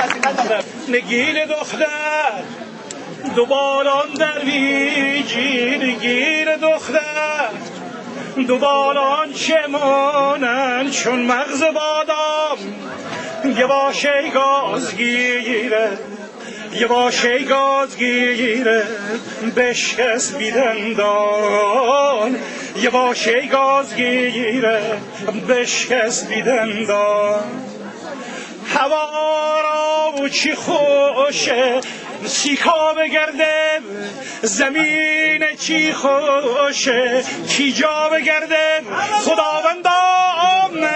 نگین دختر دوبالان درویجی، نگین دختر دوبالان چه مانند چون مغز بادام، یه باشه گاز گیره یه باشه گاز گیره بشکست بیدندان، یه باشه گاز گیره بشکست بیدندان. هوا را چی خوشه سیکا بگرده، زمین چی خوشه کی جا بگرده، خداوندام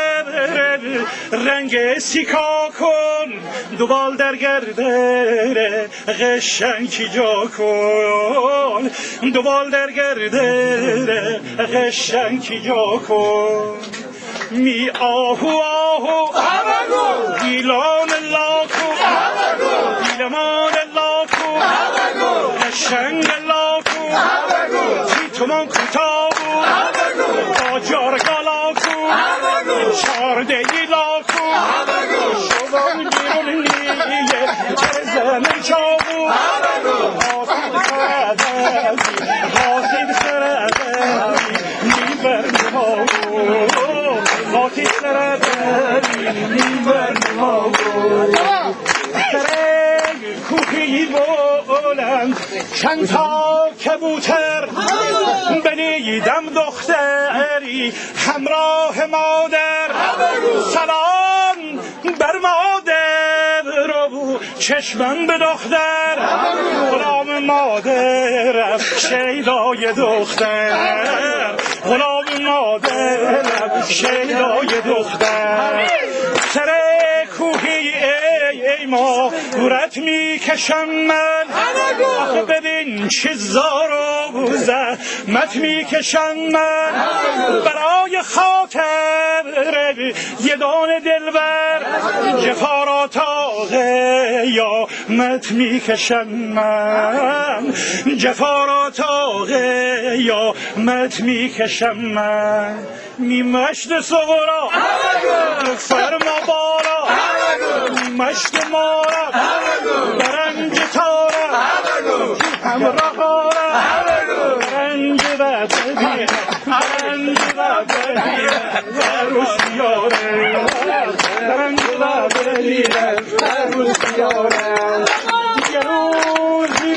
رنگ سیکا کن دوبال در گرده، قشنگ کی جا کن دوبال در گرده، قشنگ کی جا کن. می آهو آهو گیلان لاکو گیلمان لاکو قشنگ لاکو تی تومان کتابو با جارگا لاکو چاردهی لاکو شبان بیرون نیه ترزن چابو حاسد سردی حاسد سردی نیبر نهاو حاسد سردی نیبر نهاو. کوهی بلند چند تا کبوتر بنیدم دختری همراه مادر، سلام بر مادر رو چشمم به دختر، غلام مادرم شیدای دختر، غلام مادرم شیدای دختر. سر کوهی ای ما گورت میکشم من، آخه ببین چه زار و زحمت میکشم من، برای خاطر یه دانه دلبر جفا را تا قیامت میکشم من، جفا را تا قیامت میکشم من. مشت صغرا فرما بالا مشت مارم برنج تارم همراه آرم برنج و ببینم برنج و ببینم روش بیارم برنج و ببینم روش بیارم. یه روزی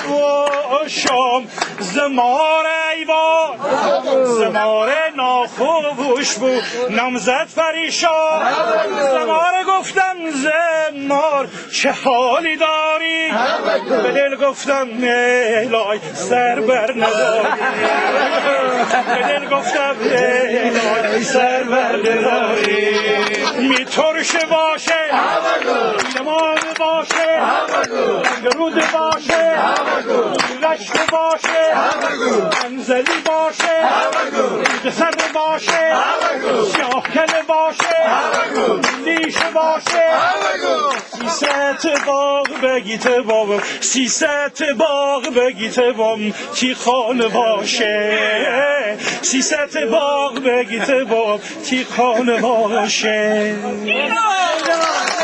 موشم زمار ایوان، زمار ناخوش بود نامزد پریشان، زمار گفتم زمار چه حالی داری، به دل گفتم الای سر بر نداری، به دل گفتم الای سر بر نداری. می ترش باشه لیمان باشه درود باشه رشت باشه انزلی باشه سر باشه سیاه کله باشه لیش باشه سیست باغ بگیت بابم سیست باغ بگیت بابم تی خانه باشه سیست باغ بگیت بابم تی خانه باشه.